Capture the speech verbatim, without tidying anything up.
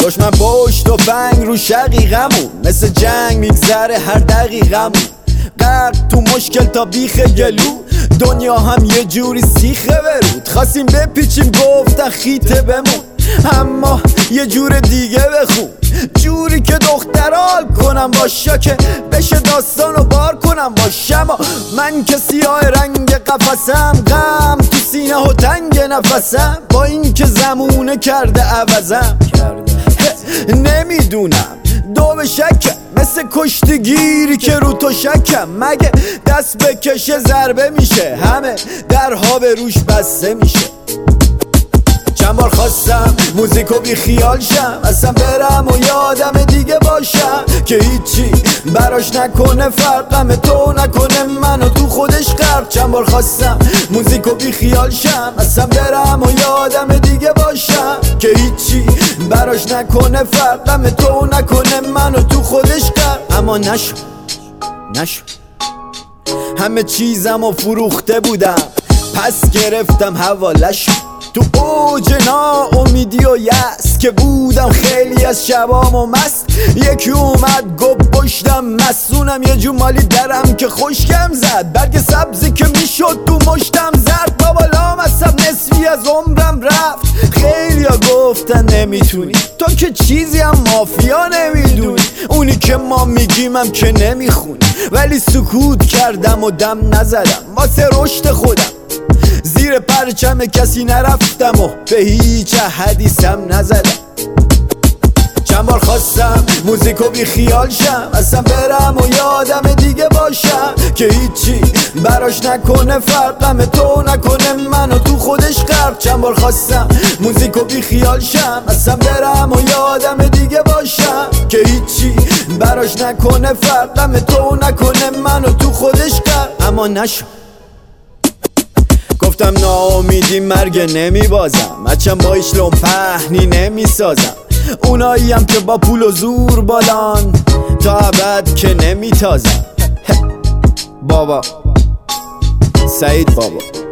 دشمن پشت و فنگ رو شقیقمون، مثل جنگ میگذره هر دقیقمون. غرق تو مشکل تا بیخ گلو، دنیا هم یه جوری سیخه برود. خواستیم بپیچیم گفتن خیته بمون، اما یه جور دیگه بخون. جوری که دخترال کنم باشا که بشه داستانو بار کنم باشم. من که سیاه رنگ قفسم، غم تو سینه و تنگ نفسم. با این که زمونه کرده عوضم، نمیدونم دو به شکم، مثل کشتگیری که رو تو شکم. مگه دست بکشه ضربه میشه، همه درها به روش بسته میشه. چند بار خواستم موزیکو بی خیال شم، اصلا برم و یادم دیگه باشم که هیچی براش نکنه فرقم تو نکنه منو تو خودش غرق. چند بار خواستم موزیکو بی خیال شم، اصلا برم و یادم دیگه باشم که هیچی براش نکنه فرقم تو نکنه منو تو خودش غرق. اما نشد نشد همه چیزم و فروخته بودم، پس گرفتم حوالش. تو اوج ناامیدی و یأس که بودم خیلی از شبام و مست، یکی اومد گفت پشتم مسونم، یه جمالی درم که خوشگم زد. برگ سبزی که میشد تو مشتم زد، بابا لامصب نصفی از عمرم رفت. خیلی ها گفتن نمیتونی، تو که چیزی هم مافیا نمیدونی. اونی که ما میگیمم که نمیخونی، ولی سکوت کردم و دم نزدم واسه رشد خودم. زیر پرچم کسی نرفتم و به هیچ حدیثم نزدم. چند بار خواستم موزیکو بی خیال شم، اصلا برم و یادم دیگه باشم که هیچی براش نکنه فرقم تو نکنه منو تو خودش غرق. چند بار خواستم موزیکو بی خیال شم، اصلا برم و یادم دیگه باشم که هیچی براش نکنه فرقم تو نکنه منو تو خودش غرق. اما نشد. گفتم ناامیدی مرگ نمیبازم، هرچند با هیچ لون پهنی نمیسازم. اونایی هم که با پول و زور بالان، تا ابد که نمیتازم. بابا سعید بابا.